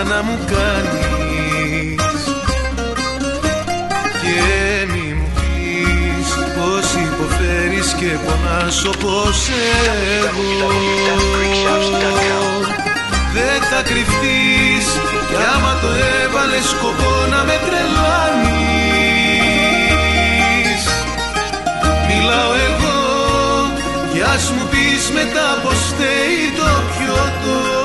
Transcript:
πλάκα να μου κάνεις. Και μη μου πεις πως υποφέρεις και πονάς όπως εγώ. Δεν θα κρυφτείς κι άμα το έβαλες σκοπό να με τρελάνεις. Μιλάω εγώ κι ας μου πεις μετά πως φταίει το πιότο.